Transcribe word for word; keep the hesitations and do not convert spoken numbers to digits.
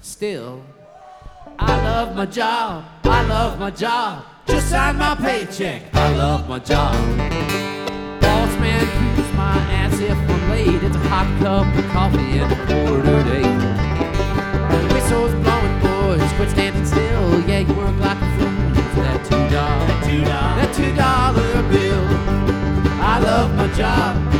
Still, I love my job, I love my job. Just sign my paycheck, I love my job. Boss man keeps my ass if I'm late. It's a hot cup of coffee and a quarter day. Whistles blowing, boys, quit standing still. Yeah, you work like a fool for that two dollar, that two dollar, that two dollar bill. I love my job,